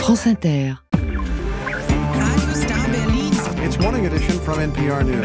France Inter. It's morning edition from NPR News.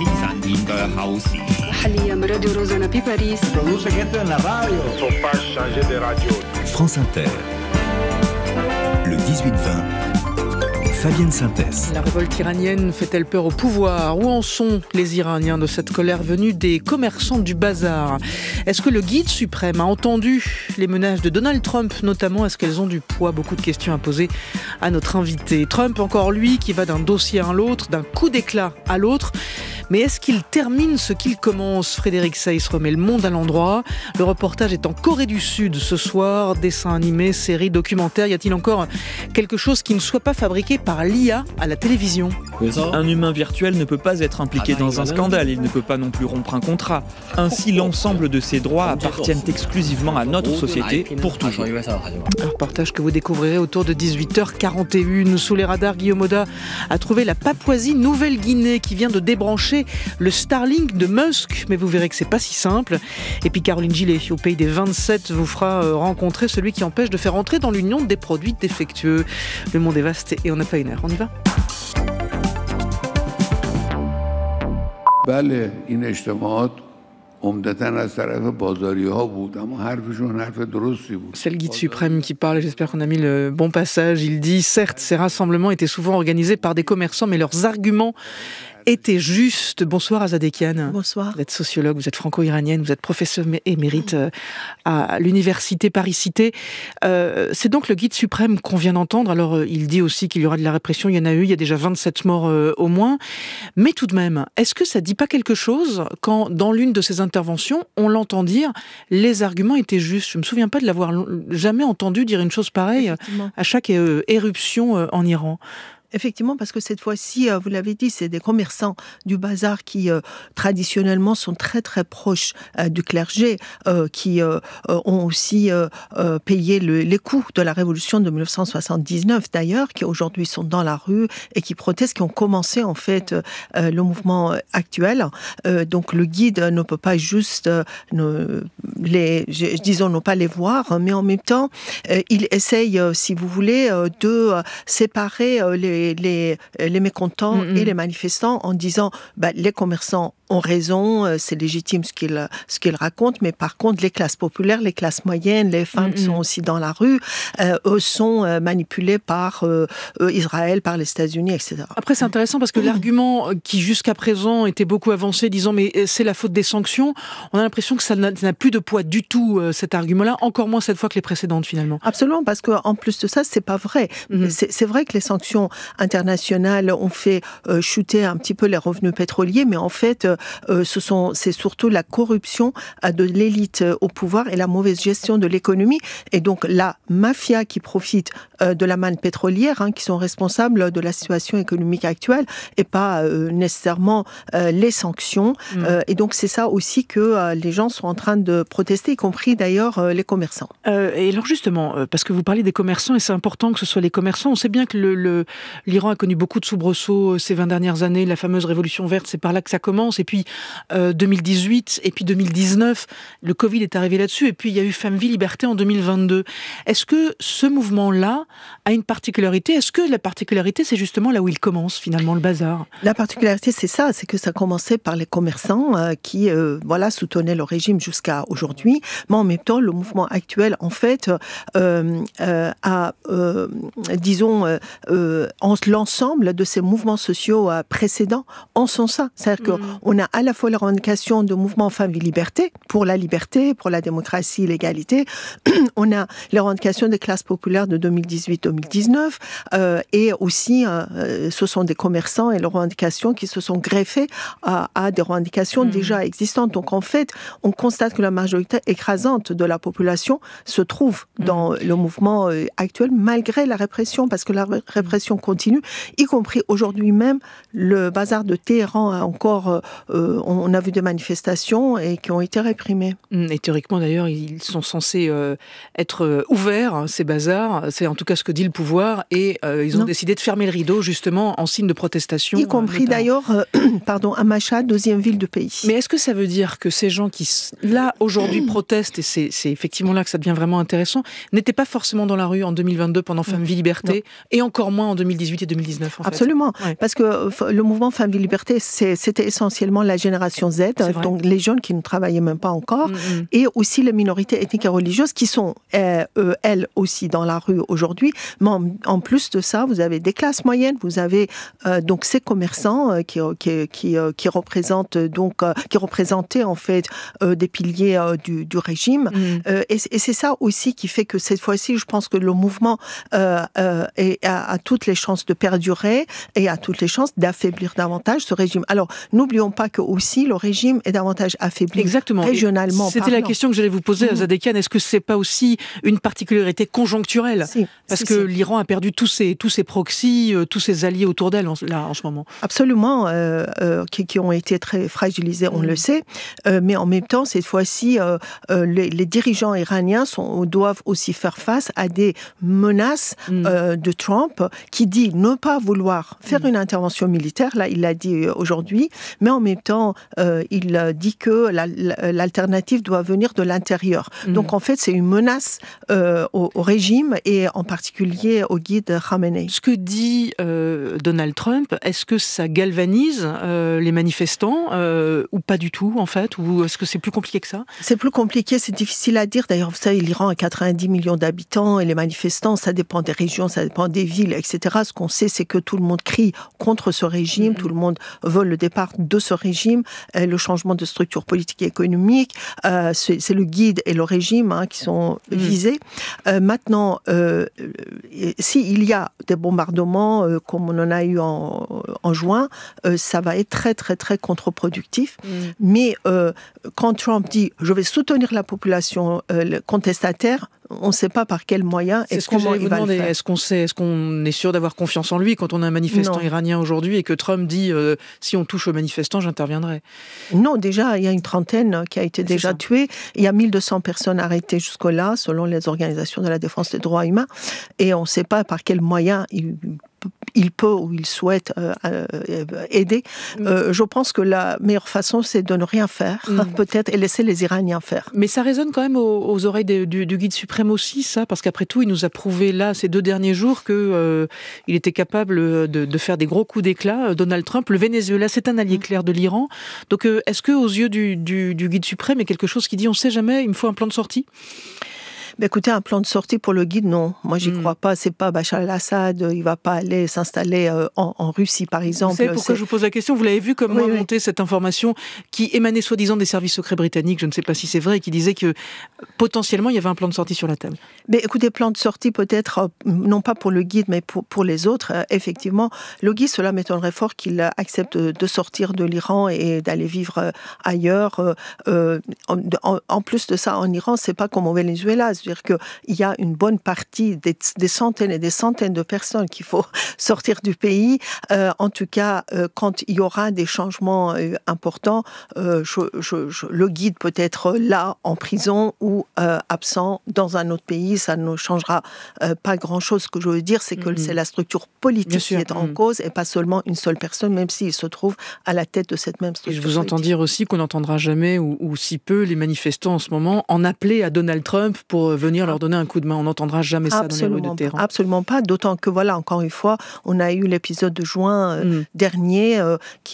France Inter. Le 18-20. Fabienne Synthès. La révolte iranienne fait-elle peur au pouvoir ? Où en sont les Iraniens de cette colère venue des commerçants du bazar ? Est-ce que le guide suprême a entendu les menaces de Donald Trump, notamment ? Est-ce qu'elles ont du poids ? Beaucoup de questions à poser à notre invité. Trump, encore lui, qui va d'un dossier à l'autre, d'un coup d'éclat à l'autre. Mais est-ce qu'il termine ce qu'il commence ? Frédéric Seyss remet le monde à l'endroit. Le reportage est en Corée du Sud ce soir. Dessins animés, séries, documentaires. Y a-t-il encore quelque chose qui ne soit pas fabriqué par l'IA à la télévision ? Un humain virtuel ne peut pas être impliqué dans un scandale. Il ne peut pas non plus rompre un contrat. Ainsi, l'ensemble de ses droits appartiennent exclusivement à notre société pour toujours. Un reportage que vous découvrirez autour de 18h41. Sous les radars, Guillaume Oda a trouvé la Papouasie-Nouvelle-Guinée qui vient de débrancher le Starlink de Musk, mais vous verrez que c'est pas si simple. Et puis Caroline Gillet, au pays des 27, vous fera rencontrer celui qui empêche de faire entrer dans l'Union des produits défectueux. Le monde est vaste et on n'a pas une heure. On y va ? بله این اجتماعات عمدتاً از طرف بازاری‌ها بود اما حرفشون حرف درستی بود. C'est le guide suprême qui parle, j'espère qu'on a mis le bon passage. Il dit, certes, ces rassemblements étaient souvent organisés par des commerçants, mais leurs arguments étaient justes. Bonsoir Azadekian. Bonsoir. Vous êtes sociologue, vous êtes franco-iranienne, vous êtes professeur émérite à l'université Paris-Cité. C'est donc le guide suprême qu'on vient d'entendre. Alors, il dit aussi qu'il y aura de la répression. Il y en a eu, il y a déjà 27 morts au moins. Mais tout de même, est-ce que ça ne dit pas quelque chose quand, dans l'une de ces interventions, on l'entend dire « les arguments étaient justes ». Je ne me souviens pas de l'avoir jamais entendu dire une chose pareille à chaque éruption en Iran. Effectivement, parce que cette fois-ci, vous l'avez dit, c'est des commerçants du bazar qui, traditionnellement, sont très très proches du clergé, qui ont aussi payé les coûts de la révolution de 1979, d'ailleurs, qui aujourd'hui sont dans la rue et qui protestent, qui ont commencé en fait le mouvement actuel. Donc le guide ne peut pas juste ne pas les voir, mais en même temps, il essaye, si vous voulez, de séparer les mécontents et les manifestants en disant les commerçants ont raison, c'est légitime ce qu'ils racontent, mais par contre les classes populaires, les classes moyennes, les femmes qui sont aussi dans la rue, eux sont manipulées par Israël, par les États-Unis, etc. Après c'est intéressant parce que l'argument qui jusqu'à présent était beaucoup avancé, disant mais c'est la faute des sanctions, on a l'impression que ça n'a plus de poids du tout cet argument-là, encore moins cette fois que les précédentes finalement. Absolument, parce qu'en plus de ça, c'est pas vrai. C'est vrai que les sanctions internationales ont fait chuter un petit peu les revenus pétroliers, mais en fait, c'est surtout la corruption de l'élite au pouvoir et la mauvaise gestion de l'économie. Et donc, la mafia qui profite de la manne pétrolière, qui sont responsables de la situation économique actuelle, et pas nécessairement les sanctions. Et donc, c'est ça aussi que les gens sont en train de protester, y compris d'ailleurs les commerçants. Et alors justement, parce que vous parlez des commerçants, et c'est important que ce soit les commerçants, on sait bien que l'Iran a connu beaucoup de soubresauts ces 20 dernières années, la fameuse révolution verte, c'est par là que ça commence, et puis 2018, et puis 2019, le Covid est arrivé là-dessus, et puis il y a eu Femmes, Vie, Liberté en 2022. Est-ce que ce mouvement-là a une particularité ? Est-ce que la particularité, c'est justement là où il commence finalement, le bazar ? La particularité, c'est ça, c'est que ça commençait par les commerçants qui soutenaient le régime jusqu'à aujourd'hui, mais en même temps, le mouvement actuel, en fait, l'ensemble de ces mouvements sociaux précédents en sont ça. C'est-à-dire qu'on a à la fois la revendication de mouvements Femmes et Liberté, pour la démocratie, l'égalité. On a les revendications des classes populaires de 2018-2019 et aussi ce sont des commerçants et leurs revendications qui se sont greffées à des revendications déjà existantes. Donc en fait, on constate que la majorité écrasante de la population se trouve dans le mouvement actuel malgré la répression, parce que la répression continue, y compris aujourd'hui même. Le bazar de Téhéran a encore on a vu des manifestations et qui ont été réprimées. Et théoriquement, d'ailleurs, ils sont censés être ouverts, ces bazars. C'est en tout cas ce que dit le pouvoir. Et ils ont décidé de fermer le rideau, justement, en signe de protestation. Y compris d'ailleurs, à Machhad, deuxième ville du pays. Mais est-ce que ça veut dire que ces gens qui, là, aujourd'hui, protestent, et c'est effectivement là que ça devient vraiment intéressant, n'étaient pas forcément dans la rue en 2022 pendant Femmes, Vie, Liberté, et encore moins en 2018 et 2019, en fait. Absolument. Parce que le mouvement Femmes, Vie, Liberté, c'était essentiellement la génération Z, donc les jeunes qui ne travaillaient même pas encore, et aussi les minorités ethniques et religieuses qui sont, elles aussi, dans la rue aujourd'hui. Mais en plus de ça, vous avez des classes moyennes, vous avez donc ces commerçants qui représentaient en fait des piliers du régime. Et c'est ça aussi qui fait que cette fois-ci, je pense que le mouvement a toutes les chances de perdurer et a toutes les chances d'affaiblir davantage ce régime. Alors, n'oublions pas que aussi le régime est davantage affaibli régionalement. C'était la question que j'allais vous poser, Zadeh-Khan. Est-ce que c'est pas aussi une particularité conjoncturelle ? Parce que l'Iran a perdu tous ses proxys, tous ses alliés autour d'elle en ce moment. Absolument, qui ont été très fragilisés, on le sait. Mais en même temps, cette fois-ci, les dirigeants iraniens doivent aussi faire face à des menaces de Trump qui dit ne pas vouloir faire une intervention militaire. Là, il l'a dit aujourd'hui. Mais en même temps, il dit que l'alternative doit venir de l'intérieur. Donc, en fait, c'est une menace au régime et en particulier au guide Khamenei. Ce que dit Donald Trump, est-ce que ça galvanise les manifestants ou pas du tout, en fait ? Ou est-ce que c'est plus compliqué que ça ? C'est plus compliqué, c'est difficile à dire. D'ailleurs, vous savez, l'Iran a 90 millions d'habitants et les manifestants, ça dépend des régions, ça dépend des villes, etc. Ce qu'on sait, c'est que tout le monde crie contre ce régime, tout le monde veut le départ de ce régime, le changement de structure politique et économique. C'est le guide et le régime qui sont visés. Maintenant, s'il y a des bombardements comme on en a eu en juin, ça va être très, très, très contre-productif. Mais quand Trump dit « je vais soutenir la population contestataire », on ne sait pas par quels moyens et comment il va le faire. Est-ce qu'on est sûr d'avoir confiance en lui quand on a un manifestant iranien aujourd'hui et que Trump dit si on touche aux manifestants, j'interviendrai ? Non, déjà, il y a une trentaine qui a été déjà tuée. Il y a 1200 personnes arrêtées jusque-là, selon les organisations de la défense des droits humains. Et on ne sait pas par quels moyens il peut ou il souhaite aider. Je pense que la meilleure façon, c'est de ne rien faire, peut-être, et laisser les Iraniens faire. Mais ça résonne quand même aux oreilles du guide suprême aussi, ça, parce qu'après tout, il nous a prouvé là, ces 2 derniers jours, qu'il était capable de faire des gros coups d'éclat. Donald Trump, le Venezuela, c'est un allié clair de l'Iran. Donc, est-ce qu'aux yeux du guide suprême, il y a quelque chose qui dit, on ne sait jamais, il me faut un plan de sortie ? Écoutez, un plan de sortie pour le guide, non. Moi, j'y crois pas. C'est pas Bachar el-Assad. Il va pas aller s'installer en Russie, par exemple. Vous savez pourquoi je vous pose la question ? Vous l'avez vu comme monter cette information qui émanait soi-disant des services secrets britanniques. Je ne sais pas si c'est vrai, et qui disait que potentiellement il y avait un plan de sortie sur la table. Mais écoutez, plan de sortie peut-être, non pas pour le guide, mais pour les autres. Effectivement, le guide, cela m'étonnerait fort qu'il accepte de sortir de l'Iran et d'aller vivre ailleurs. En plus de ça, en Iran, c'est pas comme au Venezuela. C'est-à-dire qu'il y a une bonne partie, des centaines et des centaines de personnes qu'il faut sortir du pays. En tout cas, quand il y aura des changements importants, le guide peut être là, en prison ou absent dans un autre pays. Ça ne changera pas grand-chose. Ce que je veux dire, c'est que c'est la structure politique qui est en cause et pas seulement une seule personne, même s'il se trouve à la tête de cette même structure. Et je vous entends dire aussi qu'on n'entendra jamais, ou si peu, les manifestants en ce moment en appeler à Donald Trump pour venir leur donner un coup de main. On n'entendra jamais ça dans les rues de Téhéran. Absolument pas, d'autant que, voilà, encore une fois, on a eu l'épisode de juin dernier,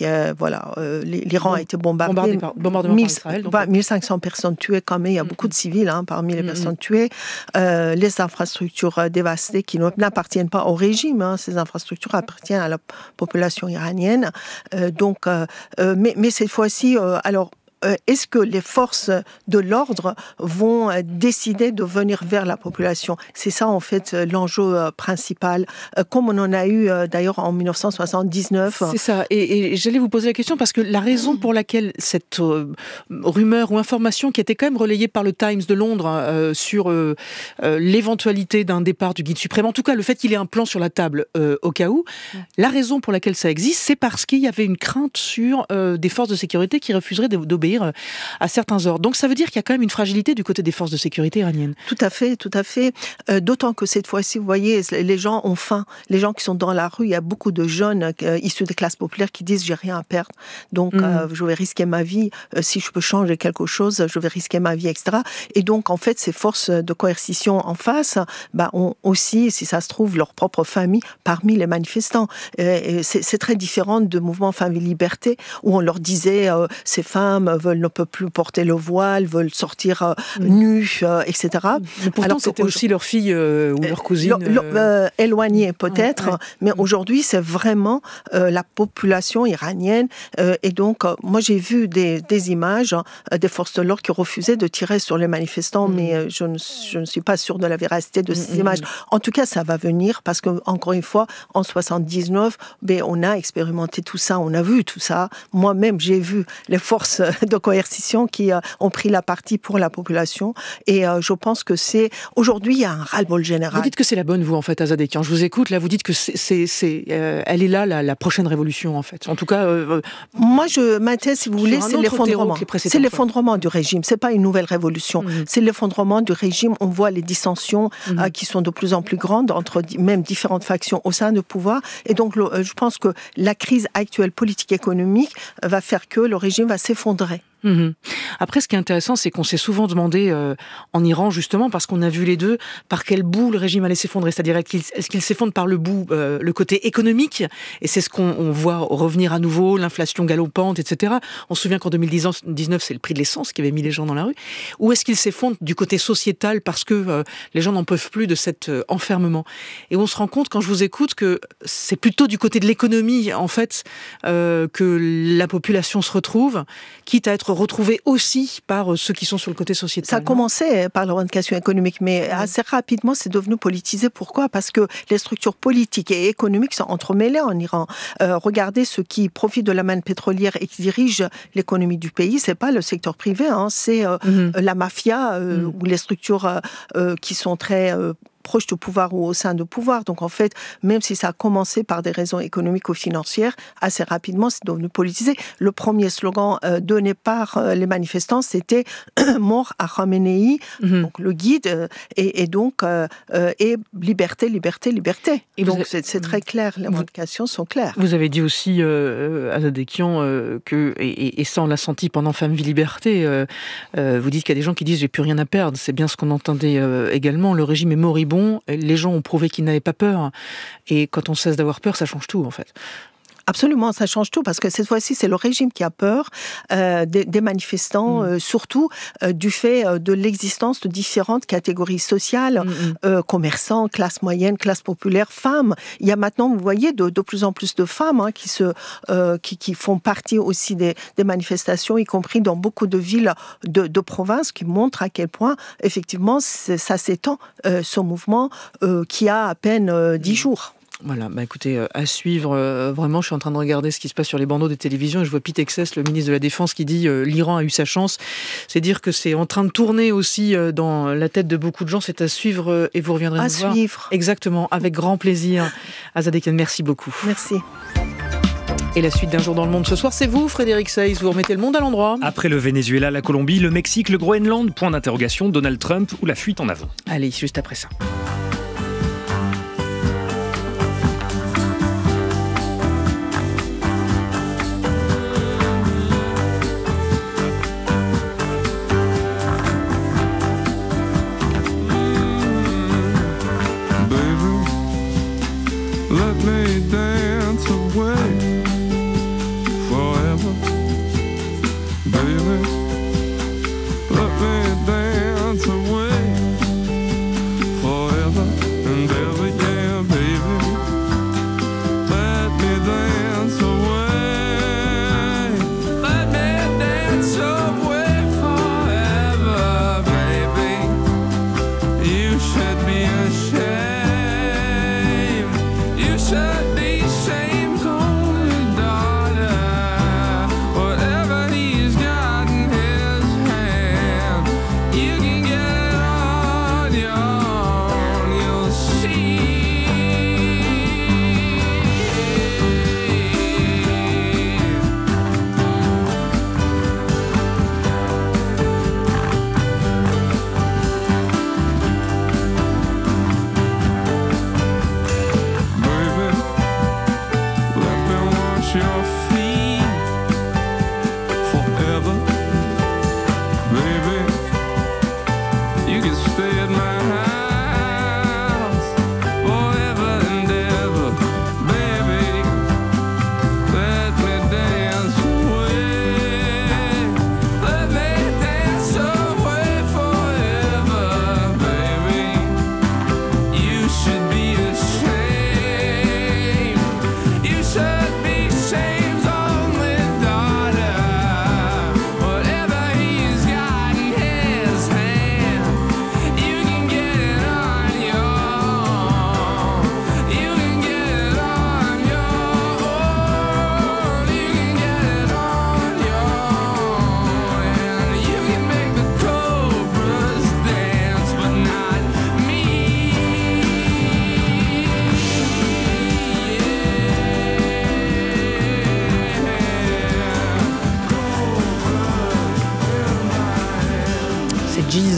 l'Iran a été bombardé par Israël. 1500 personnes tuées quand même, il y a beaucoup de civils parmi les personnes tuées, les infrastructures dévastées qui n'appartiennent pas au régime, ces infrastructures appartiennent à la population iranienne. Mais cette fois-ci, alors, est-ce que les forces de l'ordre vont décider de venir vers la population? C'est ça, en fait, l'enjeu principal, comme on en a eu d'ailleurs en 1979. C'est ça, et j'allais vous poser la question parce que la raison pour laquelle cette rumeur ou information qui était quand même relayée par le Times de Londres sur l'éventualité d'un départ du guide suprême, en tout cas le fait qu'il ait un plan sur la table au cas où, la raison pour laquelle ça existe, c'est parce qu'il y avait une crainte sur des forces de sécurité qui refuseraient d'obéir à certains ordres. Donc ça veut dire qu'il y a quand même une fragilité du côté des forces de sécurité iraniennes. Tout à fait, tout à fait. D'autant que cette fois-ci, vous voyez, les gens ont faim. Les gens qui sont dans la rue, il y a beaucoup de jeunes issus des classes populaires qui disent « j'ai rien à perdre, donc je vais risquer ma vie. Si je peux changer quelque chose, je vais risquer ma vie, etc. » Et donc, en fait, ces forces de coercition en face ont aussi, si ça se trouve, leur propre famille parmi les manifestants. Et c'est très différent de mouvement Femmes et Liberté, où on leur disait ces femmes ne peuvent plus porter le voile, veulent sortir nues, etc. Mais pourtant, alors c'était aussi leur fille ou leur cousine. Éloignée peut-être, mais aujourd'hui, c'est vraiment la population iranienne. Et donc, moi, j'ai vu des images des forces de l'ordre qui refusaient de tirer sur les manifestants, mais je ne suis pas sûre de la véracité de ces images. En tout cas, ça va venir parce que, encore une fois, en 79, on a expérimenté tout ça, on a vu tout ça. Moi-même, j'ai vu les forces de coercition qui ont pris la partie pour la population. Et je pense que aujourd'hui, il y a un ras-le-bol général. Vous dites que c'est la bonne, vous, en fait, Azadekian. Je vous écoute, là, vous dites que elle est là, la prochaine révolution, en fait. En tout cas... Moi, je m'intéresse, si vous voulez, c'est l'effondrement. C'est l'effondrement du régime. C'est pas une nouvelle révolution. C'est l'effondrement du régime. On voit les dissensions qui sont de plus en plus grandes entre même différentes factions au sein du pouvoir. Et donc, je pense que la crise actuelle politique-économique va faire que le régime va s'effondrer. Après, ce qui est intéressant, c'est qu'on s'est souvent demandé en Iran, justement, parce qu'on a vu les deux, par quel bout le régime allait s'effondrer. C'est-à-dire, est-ce qu'il s'effondre par le bout, le côté économique, et c'est ce qu'on voit revenir à nouveau, l'inflation galopante, etc. On se souvient qu'en 2019, c'est le prix de l'essence qui avait mis les gens dans la rue. Ou est-ce qu'il s'effondre du côté sociétal, parce que les gens n'en peuvent plus de cet enfermement? Et on se rend compte, quand je vous écoute, que c'est plutôt du côté de l'économie, en fait, que la population se retrouve, quitte à être retrouvés aussi par ceux qui sont sur le côté sociétal. Ça a commencé par la revendication économique, mais assez rapidement, c'est devenu politisé. Pourquoi? Parce que les structures politiques et économiques sont entremêlées en Iran. Regardez ceux qui profitent de la manne pétrolière et qui dirigent l'économie du pays, c'est pas le secteur privé, c'est la mafia ou les structures qui sont très proche du pouvoir ou au sein du pouvoir. Donc en fait, même si ça a commencé par des raisons économiques ou financières, assez rapidement, c'est devenu politisé. Le premier slogan donné par les manifestants, c'était « Mort à Khamenei », donc le guide, et donc et liberté, liberté, liberté. Et donc c'est très clair, les revendications sont claires. Vous avez dit aussi, Azadekian, que, et ça on l'a senti pendant Femmes, Vie, Liberté, vous dites qu'il y a des gens qui disent « j'ai plus rien à perdre ». C'est bien ce qu'on entendait également. Le régime est moribond. Les gens ont prouvé qu'ils n'avaient pas peur. Et quand on cesse d'avoir peur, ça change tout, en fait. Absolument, ça change tout, parce que cette fois-ci, c'est le régime qui a peur des manifestants, surtout du fait de l'existence de différentes catégories sociales, commerçants, classe moyenne, classe populaire, femmes. Il y a maintenant, vous voyez, de plus en plus de femmes qui font partie aussi des manifestations, y compris dans beaucoup de villes de province, qui montrent à quel point, effectivement, ça s'étend, ce mouvement qui a à peine 10 jours. Voilà, écoutez, à suivre, vraiment, je suis en train de regarder ce qui se passe sur les bandeaux des télévisions et je vois Pete Hegseth, le ministre de la Défense, qui dit l'Iran a eu sa chance. C'est dire que c'est en train de tourner aussi dans la tête de beaucoup de gens. C'est à suivre et vous reviendrez nous voir. À suivre. Exactement, avec grand plaisir. Azadekian, merci beaucoup. Merci. Et la suite d'Un jour dans le monde ce soir, c'est vous, Frédéric Seyss. Vous remettez le monde à l'endroit. Après le Venezuela, la Colombie, le Mexique, le Groenland, point d'interrogation, Donald Trump ou la fuite en avant. Allez, juste après ça. So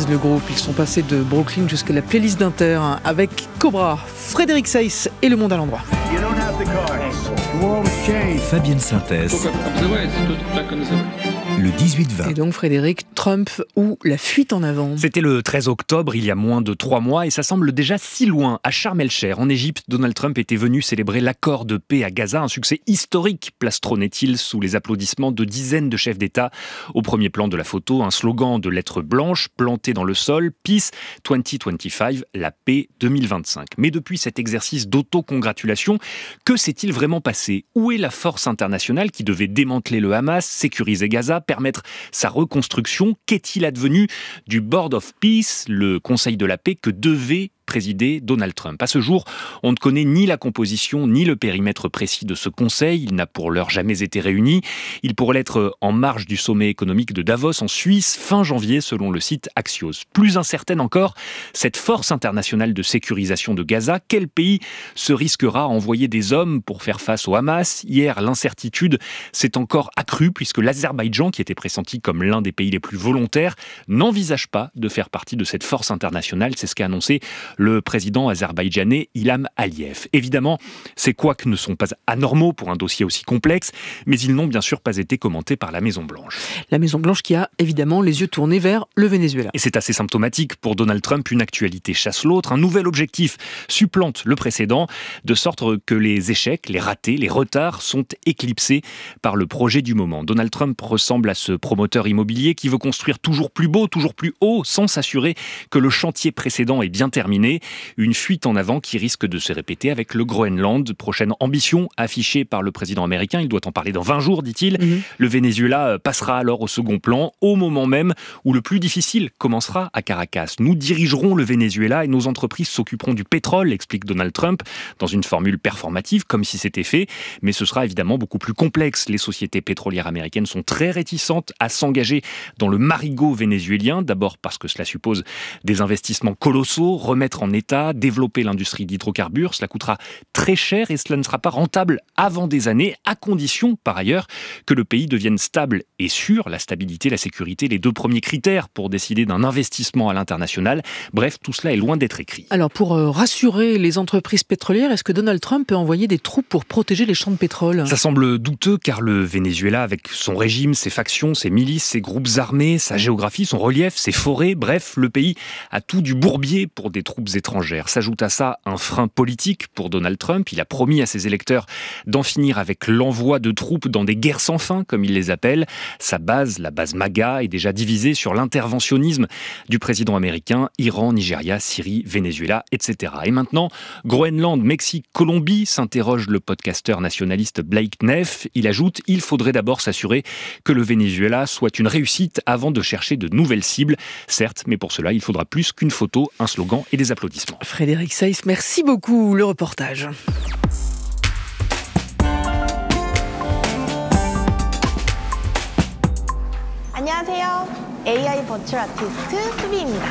le groupe. Ils sont passés de Brooklyn jusqu'à la playlist d'Inter avec Cobra, Frédéric Seiss et Le Monde à l'endroit. Fabienne Synthèse. Le 18-20. Et donc Frédéric, Trump ou la fuite en avant? C'était le 13 octobre, il y a moins de 3 mois, et ça semble déjà si loin. À Sharm el-Sheikh, en Égypte, Donald Trump était venu célébrer l'accord de paix à Gaza, un succès historique, plastronnait-il sous les applaudissements de dizaines de chefs d'État. Au premier plan de la photo, un slogan de lettres blanches planté dans le sol, Peace 2025, la paix 2025. Mais depuis cet exercice d'autocongratulation, que s'est-il vraiment passé? Où est la force internationale qui devait démanteler le Hamas, sécuriser Gaza, permettre sa reconstruction? Qu'est-il advenu du Board of Peace, le Conseil de la paix que devait présider Donald Trump? À ce jour, on ne connaît ni la composition ni le périmètre précis de ce conseil. Il n'a pour l'heure jamais été réuni. Il pourrait l'être en marge du sommet économique de Davos en Suisse fin janvier selon le site Axios. Plus incertaine encore, cette force internationale de sécurisation de Gaza, quel pays se risquera à envoyer des hommes pour faire face au Hamas? Hier, l'incertitude s'est encore accrue puisque l'Azerbaïdjan, qui était pressenti comme l'un des pays les plus volontaires, n'envisage pas de faire partie de cette force internationale. C'est ce qu'a annoncé le président azerbaïdjanais Ilham Aliyev. Évidemment, ces couacs ne sont pas anormaux pour un dossier aussi complexe, mais ils n'ont bien sûr pas été commentés par la Maison-Blanche. La Maison-Blanche qui a évidemment les yeux tournés vers le Venezuela. Et c'est assez symptomatique pour Donald Trump, une actualité chasse l'autre, un nouvel objectif supplante le précédent, de sorte que les échecs, les ratés, les retards sont éclipsés par le projet du moment. Donald Trump ressemble à ce promoteur immobilier qui veut construire toujours plus beau, toujours plus haut, sans s'assurer que le chantier précédent est bien terminé. Une fuite en avant qui risque de se répéter avec le Groenland. Prochaine ambition affichée par le président américain. Il doit en parler dans 20 jours, dit-il. Le Venezuela passera alors au second plan, au moment même où le plus difficile commencera à Caracas. Nous dirigerons le Venezuela et nos entreprises s'occuperont du pétrole, explique Donald Trump, dans une formule performative, comme si c'était fait. Mais ce sera évidemment beaucoup plus complexe. Les sociétés pétrolières américaines sont très réticentes à s'engager dans le marigot vénézuélien. D'abord parce que cela suppose des investissements colossaux, remettre en état, développer l'industrie d'hydrocarbures. Cela coûtera très cher et cela ne sera pas rentable avant des années, à condition, par ailleurs, que le pays devienne stable et sûr. La stabilité, la sécurité, les deux premiers critères pour décider d'un investissement à l'international. Bref, tout cela est loin d'être écrit. Alors, pour rassurer les entreprises pétrolières, est-ce que Donald Trump peut envoyer des troupes pour protéger les champs de pétrole? Ça semble douteux car le Venezuela, avec son régime, ses factions, ses milices, ses groupes armés, sa géographie, son relief, ses forêts, bref, le pays a tout du bourbier pour des troupes étrangères. S'ajoute à ça un frein politique pour Donald Trump. Il a promis à ses électeurs d'en finir avec l'envoi de troupes dans des guerres sans fin, comme il les appelle. Sa base, la base MAGA, est déjà divisée sur l'interventionnisme du président américain, Iran, Nigeria, Syrie, Venezuela, etc. Et maintenant, Groenland, Mexique, Colombie, s'interroge le podcasteur nationaliste Blake Neff. Il ajoute, il faudrait d'abord s'assurer que le Venezuela soit une réussite avant de chercher de nouvelles cibles. Certes, mais pour cela, il faudra plus qu'une photo, un slogan et des applaudissements. Frédéric Seiss, merci beaucoup. Le reportage. 안녕하세요. AI 버추얼 아티스트 수비입니다.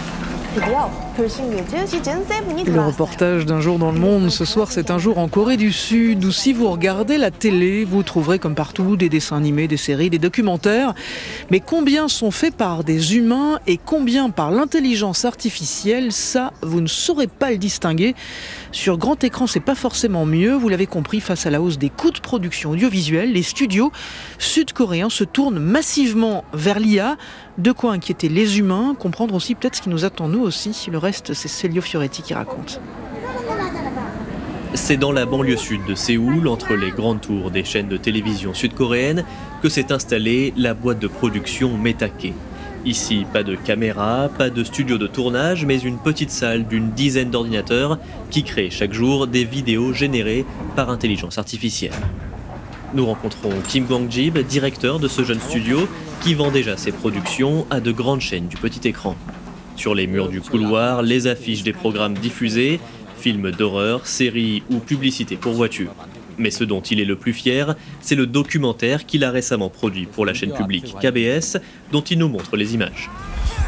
Le reportage d'un jour dans le monde, ce soir c'est un jour en Corée du Sud, où si vous regardez la télé, vous trouverez comme partout des dessins animés, des séries, des documentaires. Mais combien sont faits par des humains et combien par l'intelligence artificielle, ça vous ne saurez pas le distinguer. Sur grand écran, c'est pas forcément mieux, vous l'avez compris, face à la hausse des coûts de production audiovisuelle, les studios sud-coréens se tournent massivement vers l'IA. De quoi inquiéter les humains, comprendre aussi peut-être ce qui nous attend nous aussi. Le reste, c'est Célio Fioretti qui raconte. C'est dans la banlieue sud de Séoul, entre les grandes tours des chaînes de télévision sud-coréennes, que s'est installée la boîte de production Metake. Ici, pas de caméra, pas de studio de tournage, mais une petite salle d'une dizaine d'ordinateurs qui créent chaque jour des vidéos générées par intelligence artificielle. Nous rencontrons Kim Gwang-jib, directeur de ce jeune studio, qui vend déjà ses productions à de grandes chaînes du petit écran. Sur les murs du couloir, les affiches des programmes diffusés, films d'horreur, séries ou publicités pour voitures. Mais ce dont il est le plus fier, c'est le documentaire qu'il a récemment produit pour la chaîne publique KBS, dont il nous montre les images.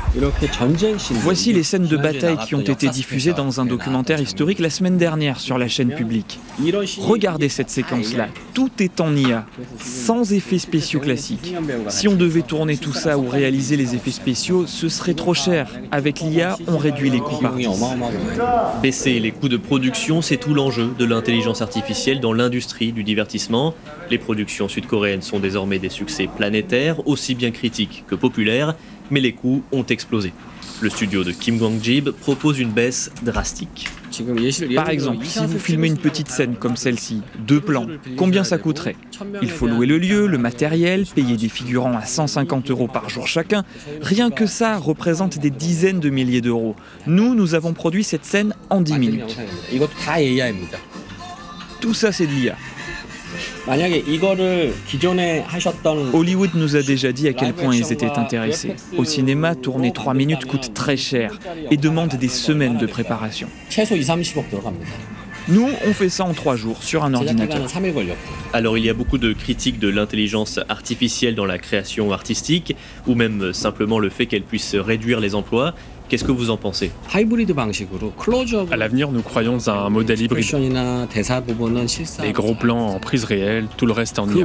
Voici les scènes de bataille qui ont été diffusées dans un documentaire historique la semaine dernière sur la chaîne publique. Regardez cette séquence-là, tout est en IA, sans effets spéciaux classiques. Si on devait tourner tout ça ou réaliser les effets spéciaux, ce serait trop cher. Avec l'IA, on réduit les coûts par 10. Baisser les coûts de production, c'est tout l'enjeu de l'intelligence artificielle dans l'industrie du divertissement. Les productions sud-coréennes sont désormais des succès planétaires, aussi bien critiques que populaires, mais les coûts ont explosé. Le studio de Kim Kwang-jib propose une baisse drastique. Par exemple, si vous filmez une petite scène comme celle-ci, 2 plans, combien ça coûterait ? Il faut louer le lieu, le matériel, payer des figurants à 150 € par jour chacun. Rien que ça représente des dizaines de milliers d'euros. Nous avons produit cette scène en 10 minutes. Tout ça, c'est de l'IA. Hollywood nous a déjà dit à quel point ils étaient intéressés. Au cinéma, tourner 3 minutes coûte très cher et demande des semaines de préparation. Nous, on fait ça en 3 jours sur un ordinateur. Alors il y a beaucoup de critiques de l'intelligence artificielle dans la création artistique, ou même simplement le fait qu'elle puisse réduire les emplois. Qu'est-ce que vous en pensez ? À l'avenir, nous croyons à un modèle hybride. Les gros plans en prise réelle, tout le reste en IA.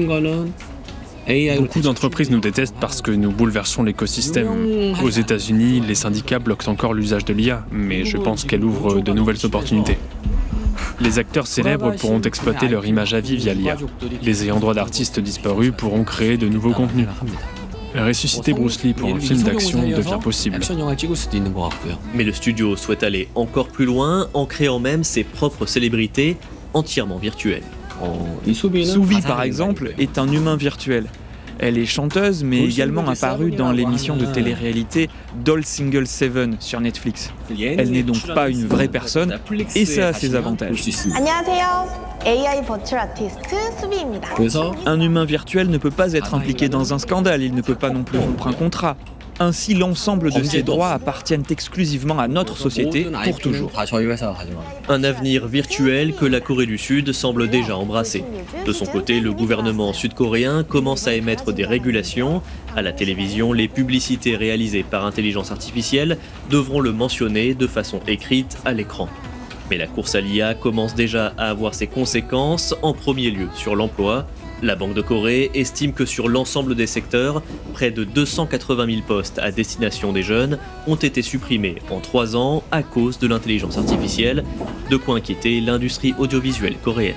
Beaucoup d'entreprises nous détestent parce que nous bouleversons l'écosystème. Aux États-Unis, les syndicats bloquent encore l'usage de l'IA, mais je pense qu'elle ouvre de nouvelles opportunités. Les acteurs célèbres pourront exploiter leur image à vie via l'IA. Les ayants droit d'artistes disparus pourront créer de nouveaux contenus. Ressusciter Bruce Lee pour un film d'action devient possible. Mais le studio souhaite aller encore plus loin en créant même ses propres célébrités entièrement virtuelles. Suvi, par exemple, est un humain virtuel. Elle est chanteuse, mais également apparue dans l'émission de télé-réalité Doll Single 7 sur Netflix. Elle n'est donc pas une vraie personne, et ça a ses avantages. AI 버추얼 아티스트 수비입니다. Un humain virtuel ne peut pas être impliqué dans un scandale, il ne peut pas non plus rompre un contrat. Ainsi, l'ensemble de ces droits appartiennent exclusivement à notre société pour toujours. Un avenir virtuel que la Corée du Sud semble déjà embrasser. De son côté, le gouvernement sud-coréen commence à émettre des régulations. À la télévision, les publicités réalisées par intelligence artificielle devront le mentionner de façon écrite à l'écran. Mais la course à l'IA commence déjà à avoir ses conséquences, en premier lieu sur l'emploi. La Banque de Corée estime que sur l'ensemble des secteurs, près de 280 000 postes à destination des jeunes ont été supprimés en 3 ans à cause de l'intelligence artificielle, de quoi inquiéter l'industrie audiovisuelle coréenne.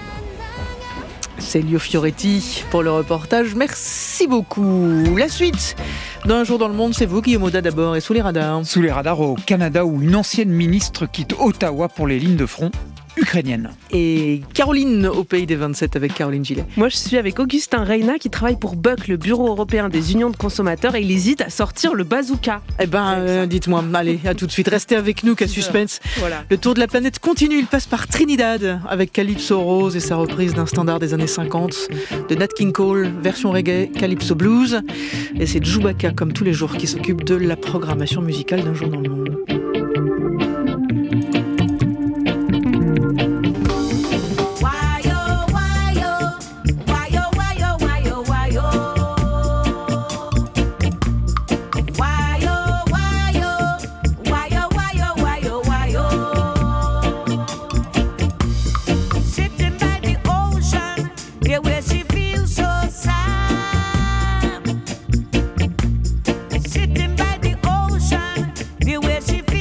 Célio Fioretti pour le reportage, merci beaucoup. La suite d'un jour dans le monde, c'est vous, Guillaume Audat d'abord, et sous les radars. Sous les radars au Canada, où une ancienne ministre quitte Ottawa pour les lignes de front ukrainienne. Et Caroline au pays des 27 avec Caroline Gillet. Moi je suis avec Augustin Reyna qui travaille pour BUC, le Bureau européen des unions de consommateurs, et il hésite à sortir le bazooka. Eh ben dites-moi, allez, à tout de suite, restez avec nous, qu'à suspense. Voilà. Le tour de la planète continue, il passe par Trinidad avec Calypso Rose et sa reprise d'un standard des années 50 de Nat King Cole, version reggae Calypso Blues. Et c'est Chewbacca comme tous les jours qui s'occupe de la programmation musicale d'un jour dans le monde. Sitting by the ocean, where she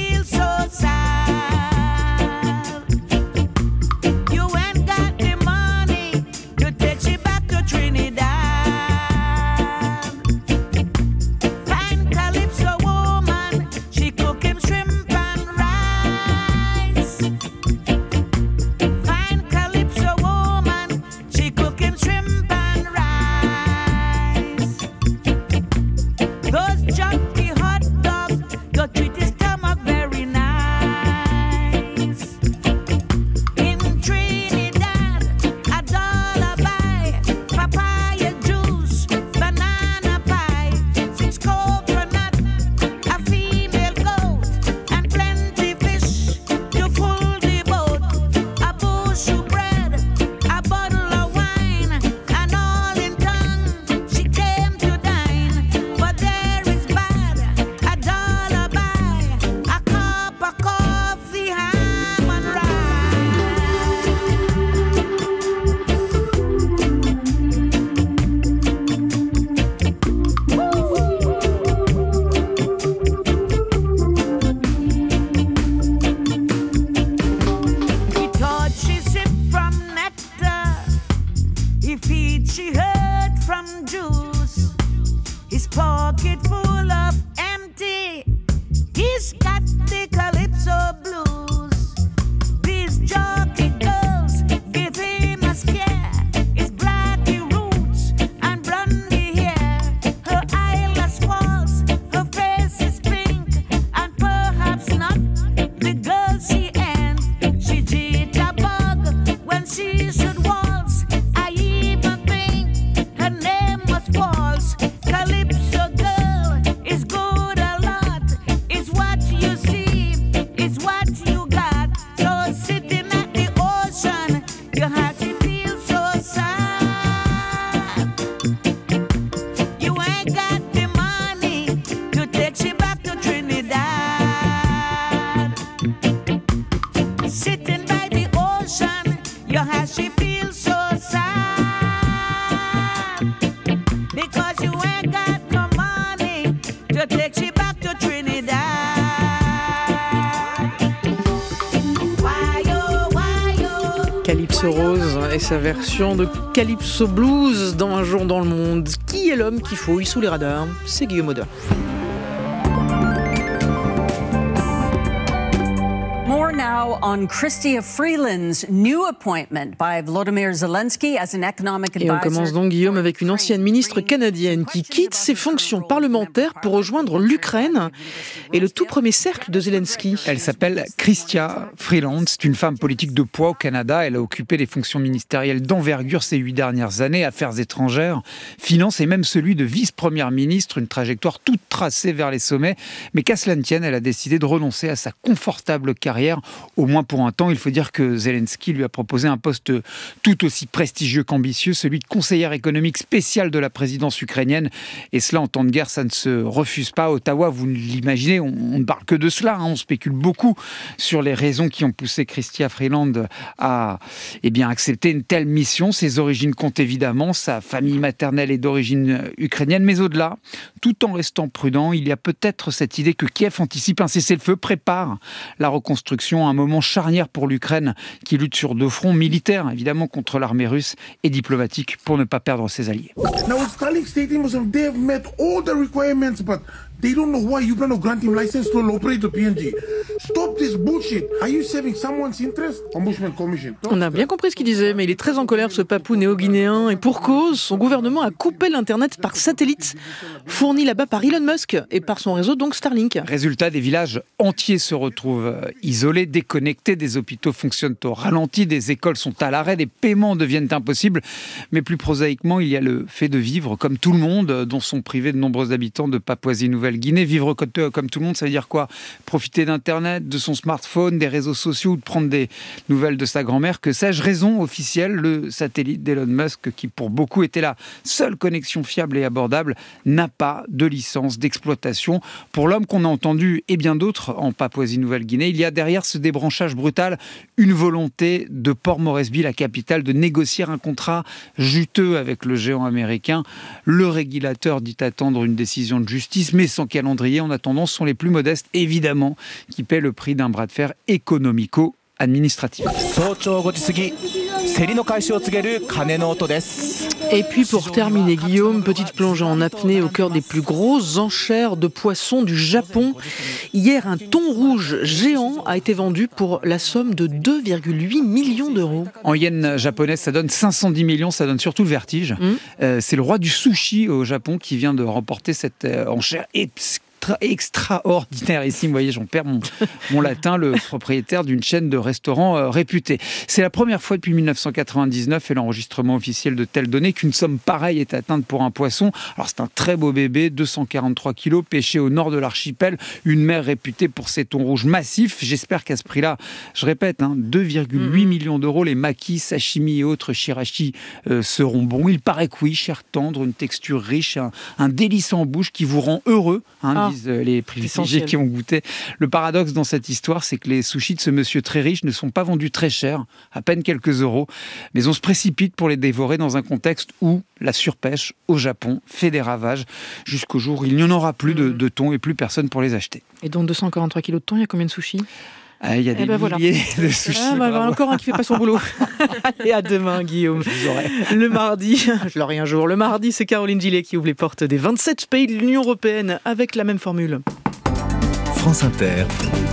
how she feels so sad because you ain't got no money to take she back to Trinidad. Calypso Rose et sa version de Calypso Blues dans Un jour dans le monde. Qui est l'homme qui fouille sous les radars? C'est Guillaume Auder. More now on Chrystia Freeland's new appointment by Volodymyr Zelensky as an economic advisor. Et on commence donc, Guillaume, avec une ancienne ministre canadienne qui quitte ses fonctions parlementaires pour rejoindre l'Ukraine et le tout premier cercle de Zelensky. Elle s'appelle Chrystia Freeland, c'est une femme politique de poids au Canada. Elle a occupé des fonctions ministérielles d'envergure ces 8 dernières années, affaires étrangères, finances et même celui de vice-première ministre, une trajectoire toute tracée vers les sommets. Mais qu'à cela ne tienne, elle a décidé de renoncer à sa confortable carrière, au moins pour un temps. Il faut dire que Zelensky lui a proposé un poste tout aussi prestigieux qu'ambitieux, celui de conseillère économique spéciale de la présidence ukrainienne. Et cela, en temps de guerre, ça ne se refuse pas. À Ottawa, vous l'imaginez, on ne parle que de cela. On spécule beaucoup sur les raisons qui ont poussé Chrystia Freeland à accepter une telle mission. Ses origines comptent évidemment. Sa famille maternelle est d'origine ukrainienne. Mais au-delà, tout en restant prudent, il y a peut-être cette idée que Kiev anticipe un cessez-le-feu, prépare la reconstruction, un moment charnière pour l'Ukraine qui lutte sur 2 fronts, militaires évidemment contre l'armée russe et diplomatique pour ne pas perdre ses alliés. Now, Starlink Stadium, they have met all the requirements, but they don't know why you plan to grant him license to operate the PNG. Stop this bullshit. Are you serving someone's interest? Ombudsman Commission. On a bien compris ce qu'il disait, mais il est très en colère, ce papou néo-guinéen, et pour cause, son gouvernement a coupé l'Internet par satellite, fourni là-bas par Elon Musk et par son réseau, donc Starlink. Résultat, des villages entiers se retrouvent isolés, déconnectés, des hôpitaux fonctionnent au ralenti, des écoles sont à l'arrêt, des paiements deviennent impossibles. Mais plus prosaïquement, il y a le fait de vivre comme tout le monde, dont sont privés de nombreux habitants de Papouasie-Nouvelle-Guinée. Vivre comme tout le monde, ça veut dire quoi? Profiter d'Internet, de son smartphone, des réseaux sociaux ou de prendre des nouvelles de sa grand-mère. Que sais-je? Raison officielle, le satellite d'Elon Musk, qui pour beaucoup était la seule connexion fiable et abordable, n'a pas de licence d'exploitation. Pour l'homme qu'on a entendu et bien d'autres en Papouasie-Nouvelle-Guinée, il y a derrière ce débranchage brutal une volonté de Port Moresby, la capitale, de négocier un contrat juteux avec le géant américain. Le régulateur dit attendre une décision de justice, mais sans calendrier. En attendant, ce sont les plus modestes, évidemment, qui paient le prix d'un bras de fer économico-administratif. Et puis pour terminer, Guillaume, petite plongée en apnée au cœur des plus grosses enchères de poissons du Japon. Hier, un thon rouge géant a été vendu pour la somme de 2,8 millions d'euros. En yens japonais, ça donne 510 millions, ça donne surtout le vertige. C'est le roi du sushi au Japon qui vient de remporter cette enchère extraordinaire. Ici, vous voyez, j'en perds mon latin, le propriétaire d'une chaîne de restaurants réputée. C'est la première fois depuis 1999 et l'enregistrement officiel de telles données qu'une somme pareille est atteinte pour un poisson. Alors c'est un très beau bébé, 243 kilos, pêché au nord de l'archipel, une mer réputée pour ses thons rouges massifs. J'espère qu'à ce prix-là, je répète, 2,8 millions d'euros, les makis, sashimi et autres shirashi seront bons. Il paraît que oui, chair tendre, une texture riche, un délice en bouche qui vous rend heureux, disent les privilégiés qui ont goûté. Le paradoxe dans cette histoire, c'est que les sushis de ce monsieur très riche ne sont pas vendus très cher, à peine quelques euros, mais on se précipite pour les dévorer dans un contexte où la surpêche au Japon fait des ravages jusqu'au jour où il n'y en aura plus de thon et plus personne pour les acheter. Et donc 243 kilos de thon, il y a combien de sushis? Il y a des milliers de sushis. Encore un qui fait pas son boulot. Allez, à demain, Guillaume. Le mardi, je l'aurai un jour. Le mardi, c'est Caroline Gillet qui ouvre les portes des 27 pays de l'Union européenne avec la même formule. France Inter,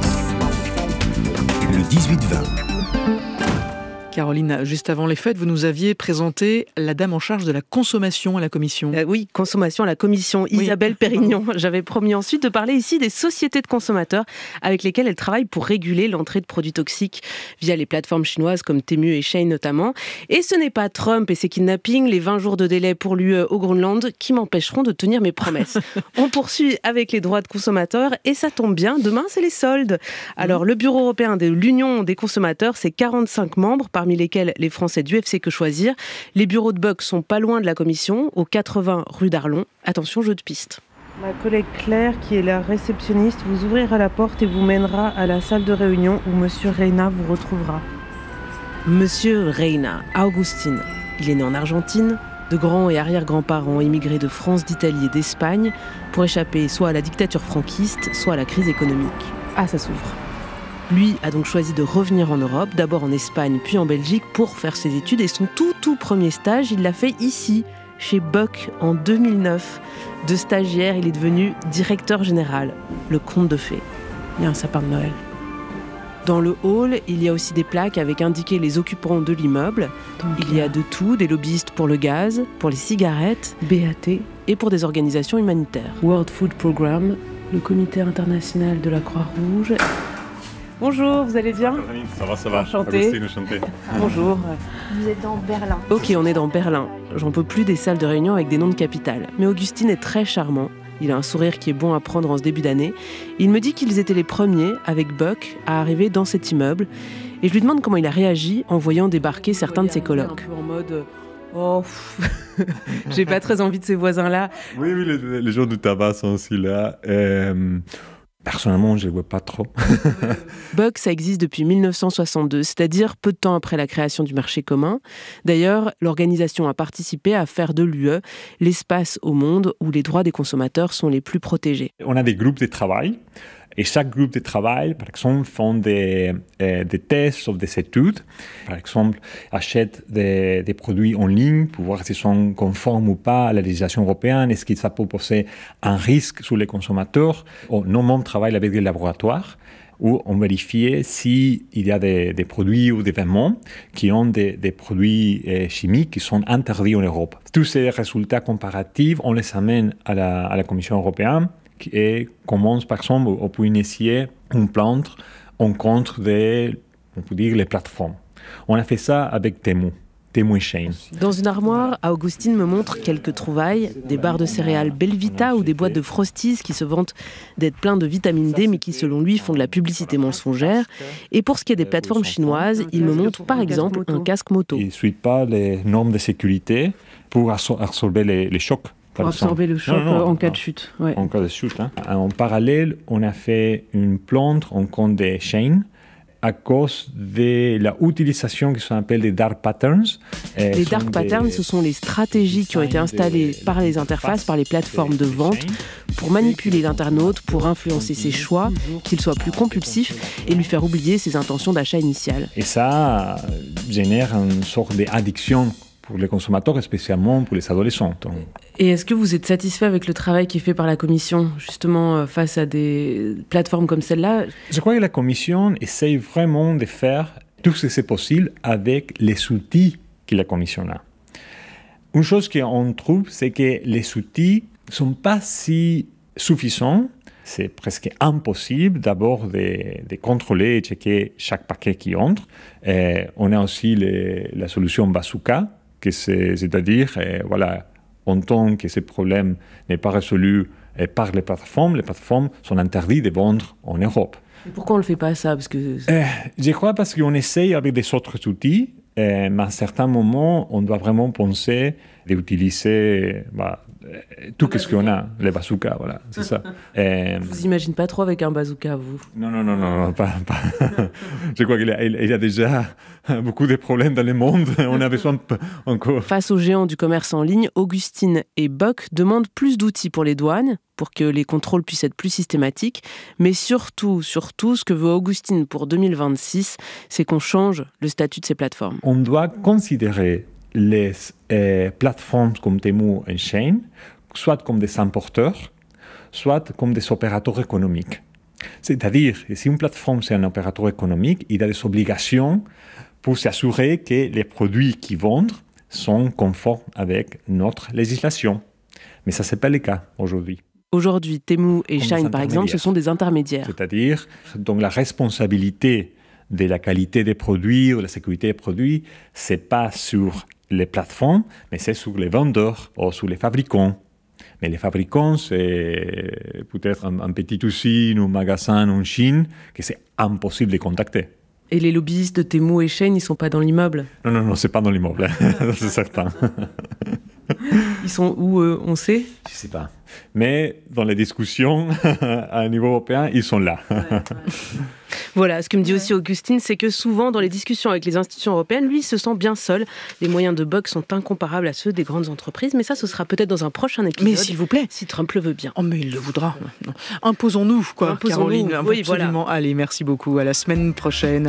le 18-20. Caroline, juste avant les fêtes, vous nous aviez présenté la dame en charge de la consommation à la Commission. Oui, consommation à la Commission, Isabelle Pérignon. J'avais promis ensuite de parler ici des sociétés de consommateurs avec lesquelles elle travaille pour réguler l'entrée de produits toxiques via les plateformes chinoises comme Temu et Shein notamment. Et ce n'est pas Trump et ses kidnappings, les 20 jours de délai pour l'UE au Groenland qui m'empêcheront de tenir mes promesses. On poursuit avec les droits de consommateurs et ça tombe bien, demain c'est les soldes. Alors le Bureau européen de l'Union des consommateurs, c'est 45 membres, parmi lesquels les Français du FC Que Choisir. Les bureaux de Buck sont pas loin de la Commission, au 80 rue d'Arlon. Attention, jeu de piste. Ma collègue Claire, qui est la réceptionniste, vous ouvrira la porte et vous mènera à la salle de réunion où Monsieur Reyna vous retrouvera. Monsieur Reina, Augustin. Il est né en Argentine. De grands et arrière-grands-parents ont immigré de France, d'Italie et d'Espagne pour échapper soit à la dictature franquiste, soit à la crise économique. Ah, ça s'ouvre. Lui a donc choisi de revenir en Europe, d'abord en Espagne puis en Belgique pour faire ses études et son tout premier stage, il l'a fait ici, chez Bock en 2009. De stagiaire, il est devenu directeur général, le conte de fées. Il y a un sapin de Noël. Dans le hall, il y a aussi des plaques avec indiqués les occupants de l'immeuble. Il y a de tout, des lobbyistes pour le gaz, pour les cigarettes, BAT et pour des organisations humanitaires. World Food Programme, le comité international de la Croix-Rouge. Bonjour, vous allez bien ? Ça va. Enchanté. Bonjour. Vous êtes dans Berlin. Ok, on est dans Berlin. J'en peux plus des salles de réunion avec des noms de capitales. Mais Augustin est très charmant. Il a un sourire qui est bon à prendre en ce début d'année. Il me dit qu'ils étaient les premiers, avec Bock, à arriver dans cet immeuble. Et je lui demande comment il a réagi en voyant débarquer certains de ses colocs. Un peu en mode... Oh, j'ai pas très envie de ces voisins-là. Oui, les gens du tabac sont aussi là. Personnellement, je ne les vois pas trop. Bock, ça existe depuis 1962, c'est-à-dire peu de temps après la création du marché commun. D'ailleurs, l'organisation a participé à faire de l'UE l'espace au monde où les droits des consommateurs sont les plus protégés. On a des groupes de travail. Et chaque groupe de travail, par exemple, font des tests ou des études. Par exemple, achètent des produits en ligne pour voir s'ils sont conformes ou pas à la législation européenne. Est-ce que ça peut poser un risque sur les consommateurs? Nous-mêmes travaillons avec des laboratoires où on vérifie s'il y a des produits ou des vêtements qui ont des produits chimiques qui sont interdits en Europe. Tous ces résultats comparatifs, on les amène à la Commission européenne et commence par exemple pour initier une plainte en contre des, on peut dire, les plateformes. On a fait ça avec Temu et Shein. Dans une armoire, Augustin me montre quelques trouvailles, des barres de céréales Belvita ou des boîtes de Frosties qui se vantent d'être plein de vitamine D mais qui selon lui font de la publicité mensongère. Et pour ce qui est des plateformes chinoises, il me montre par exemple un casque moto. Il ne suit pas les normes de sécurité pour absorber les chocs. Pour absorber le choc en cas de chute. Ouais. En cas de chute. En parallèle, on a fait une plainte en contre des Shein à cause de l'utilisation qui s'appelle des dark patterns. Les dark patterns, ce sont les stratégies qui ont été installées par les interfaces, par les plateformes de vente, pour manipuler l'internaute, pour influencer ses choix, qu'il soit plus compulsif et lui faire oublier ses intentions d'achat initiales. Et ça génère une sorte d'addiction pour les consommateurs, spécialement pour les adolescents. Et est-ce que vous êtes satisfait avec le travail qui est fait par la Commission, justement, face à des plateformes comme celle-là ? Je crois que la Commission essaye vraiment de faire tout ce que c'est possible avec les outils que la Commission a. Une chose qu'on trouve, c'est que les outils ne sont pas si suffisants. C'est presque impossible d'abord de contrôler et checker chaque paquet qui entre. On a aussi la solution bazooka, c'est-à-dire, en tant que ce problème n'est pas résolu par les plateformes sont interdites de vendre en Europe. Et pourquoi on ne le fait pas ça? Je crois parce qu'on essaye avec des autres outils, mais à un certain moment, on doit vraiment penser d'utiliser tout ce qu'on a, les bazookas, voilà, c'est ça. Vous imaginez pas trop avec un bazooka, vous? Non, pas. Je crois qu'il y a déjà beaucoup de problèmes dans le monde. On a besoin encore. Face aux géants du commerce en ligne, Augustin et Bock demandent plus d'outils pour les douanes, pour que les contrôles puissent être plus systématiques. Mais surtout, ce que veut Augustin pour 2026, c'est qu'on change le statut de ces plateformes. On doit considérer les plateformes comme Temu et Shein, soit comme des importeurs, soit comme des opérateurs économiques. C'est-à-dire, si une plateforme c'est un opérateur économique, il a des obligations pour s'assurer que les produits qu'ils vendent sont conformes avec notre législation. Mais ça, ce n'est pas le cas aujourd'hui. Aujourd'hui, Temu et Shein, par exemple, ce sont des intermédiaires. C'est-à-dire, donc la responsabilité de la qualité des produits ou de la sécurité des produits, ce n'est pas sur les plateformes, mais c'est sur les vendeurs ou sur les fabricants. Mais les fabricants, c'est peut-être un petit usine ou un magasin en Chine que c'est impossible de contacter. Et les lobbyistes de Temu et Shein, ils ne sont pas dans l'immeuble? Non, ce n'est pas dans l'immeuble, c'est certain. Ils sont où, on sait ? Je ne sais pas. Mais dans les discussions à un niveau européen, ils sont là. Voilà, ce que me dit aussi Augustine, c'est que souvent dans les discussions avec les institutions européennes, lui, il se sent bien seul. Les moyens de Box sont incomparables à ceux des grandes entreprises, mais ça, ce sera peut-être dans un prochain épisode. Mais s'il vous plaît. Si Trump le veut bien. Oh, mais il le voudra. Imposons-nous, quoi, Caroline. Oui, absolument. voilà. Allez, merci beaucoup. À la semaine prochaine.